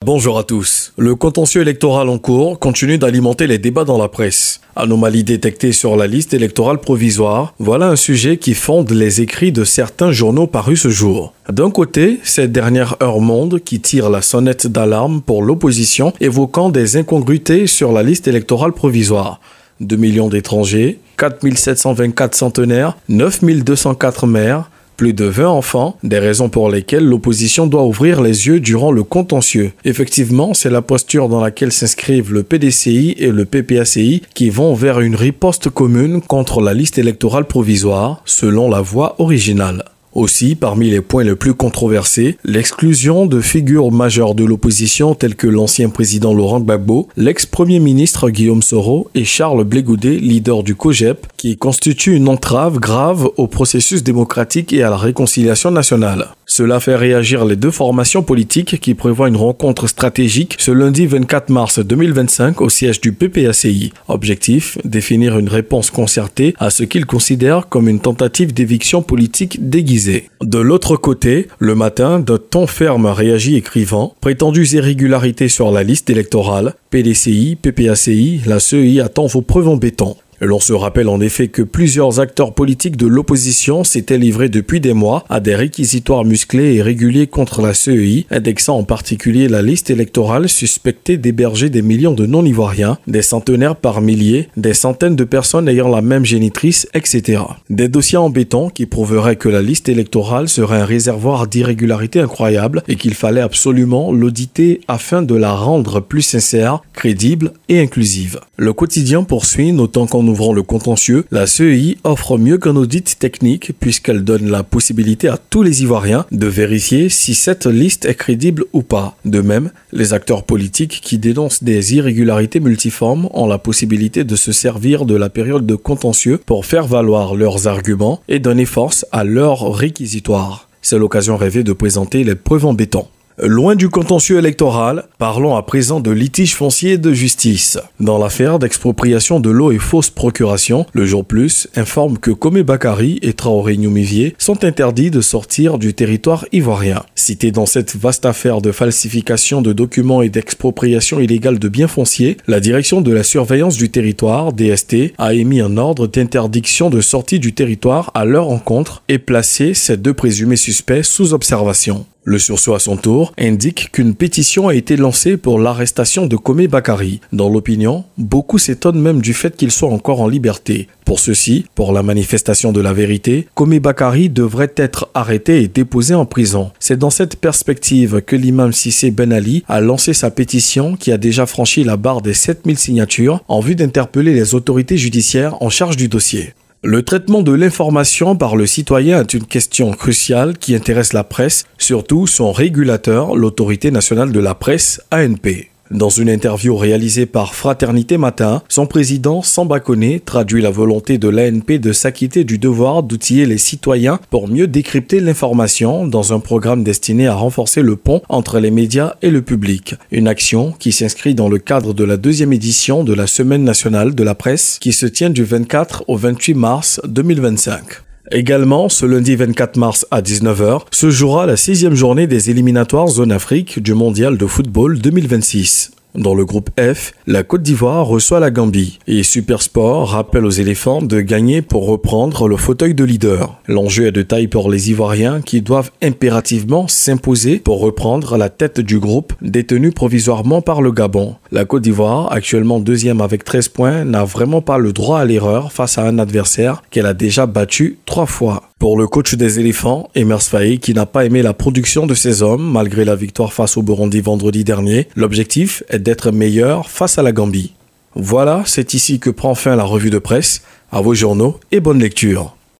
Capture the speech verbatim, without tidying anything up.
Bonjour à tous. Le contentieux électoral en cours continue d'alimenter les débats dans la presse. Anomalies détectées sur la liste électorale provisoire, voilà un sujet qui fonde les écrits de certains journaux parus ce jour. D'un côté, cette dernière heure monde qui tire la sonnette d'alarme pour l'opposition, évoquant des incongruités sur la liste électorale provisoire. deux millions d'étrangers, quatre mille sept cent vingt-quatre centenaires, neuf mille deux cent quatre maires, plus de vingt enfants, des raisons pour lesquelles l'opposition doit ouvrir les yeux durant le contentieux. Effectivement, c'est la posture dans laquelle s'inscrivent le P D C I et le P P A C I qui vont vers une riposte commune contre la liste électorale provisoire, selon la voie originale. Aussi, parmi les points les plus controversés, l'exclusion de figures majeures de l'opposition telles que l'ancien président Laurent Gbagbo, l'ex-premier ministre Guillaume Soro et Charles Blé Goudet, leader du COJEP, qui constitue une entrave grave au processus démocratique et à la réconciliation nationale. Cela fait réagir les deux formations politiques qui prévoient une rencontre stratégique ce lundi vingt-quatre mars deux mille vingt-cinq au siège du P P A C I. Objectif, définir une réponse concertée à ce qu'ils considèrent comme une tentative d'éviction politique déguisée. De l'autre côté, le matin, d'un ton ferme réagit écrivant « Prétendues irrégularités sur la liste électorale, P D C I, P P A C I, la C E I attend vos preuves en béton ». L'on se rappelle en effet que plusieurs acteurs politiques de l'opposition s'étaient livrés depuis des mois à des réquisitoires musclés et réguliers contre la C E I, indexant en particulier la liste électorale suspectée d'héberger des millions de non-ivoiriens, des centenaires par milliers, des centaines de personnes ayant la même génitrice, et cetera. Des dossiers en béton qui prouveraient que la liste électorale serait un réservoir d'irrégularités incroyables et qu'il fallait absolument l'auditer afin de la rendre plus sincère, crédible et inclusive. Le quotidien poursuit, notant qu'en ouvrant le contentieux, la C E I offre mieux qu'un audit technique puisqu'elle donne la possibilité à tous les Ivoiriens de vérifier si cette liste est crédible ou pas. De même, les acteurs politiques qui dénoncent des irrégularités multiformes ont la possibilité de se servir de la période de contentieux pour faire valoir leurs arguments et donner force à leurs réquisitoires. C'est l'occasion rêvée de présenter les preuves en béton. Loin du contentieux électoral, parlons à présent de litige foncier et de justice. Dans l'affaire d'expropriation de l'eau et fausse procuration, le Jour Plus informe que Komé Bakary et Traoré Gnoumi-Vier sont interdits de sortir du territoire ivoirien. Cités dans cette vaste affaire de falsification de documents et d'expropriation illégale de biens fonciers, la direction de la surveillance du territoire, D S T, a émis un ordre d'interdiction de sortie du territoire à leur encontre et placé ces deux présumés suspects sous observation. Le sursaut à son tour indique qu'une pétition a été lancée pour l'arrestation de Komé Bakary. Dans l'opinion, beaucoup s'étonnent même du fait qu'il soit encore en liberté. Pour ceci, pour la manifestation de la vérité, Komé Bakary devrait être arrêté et déposé en prison. C'est dans cette perspective que l'imam Cissé Ben Ali a lancé sa pétition qui a déjà franchi la barre des sept mille signatures en vue d'interpeller les autorités judiciaires en charge du dossier. Le traitement de l'information par le citoyen est une question cruciale qui intéresse la presse, surtout son régulateur, l'Autorité nationale de la presse, A N P. Dans une interview réalisée par Fraternité Matin, son président, Samba Koné, traduit la volonté de l'A N P de s'acquitter du devoir d'outiller les citoyens pour mieux décrypter l'information dans un programme destiné à renforcer le pont entre les médias et le public. Une action qui s'inscrit dans le cadre de la deuxième édition de la Semaine nationale de la presse qui se tient du vingt-quatre au vingt-huit mars deux mille vingt-cinq. Également, ce lundi vingt-quatre mars à dix-neuf heures, se jouera la sixième journée des éliminatoires Zone Afrique du Mondial de football deux mille vingt-six. Dans le groupe F, la Côte d'Ivoire reçoit la Gambie et Supersport rappelle aux éléphants de gagner pour reprendre le fauteuil de leader. L'enjeu est de taille pour les Ivoiriens qui doivent impérativement s'imposer pour reprendre la tête du groupe détenu provisoirement par le Gabon. La Côte d'Ivoire, actuellement deuxième avec treize points, n'a vraiment pas le droit à l'erreur face à un adversaire qu'elle a déjà battu trois fois. Pour le coach des éléphants, Emers Faé, qui n'a pas aimé la production de ses hommes malgré la victoire face au Burundi vendredi dernier, l'objectif est d'être meilleur face à la Gambie. Voilà, c'est ici que prend fin la revue de presse. À vos journaux et bonne lecture.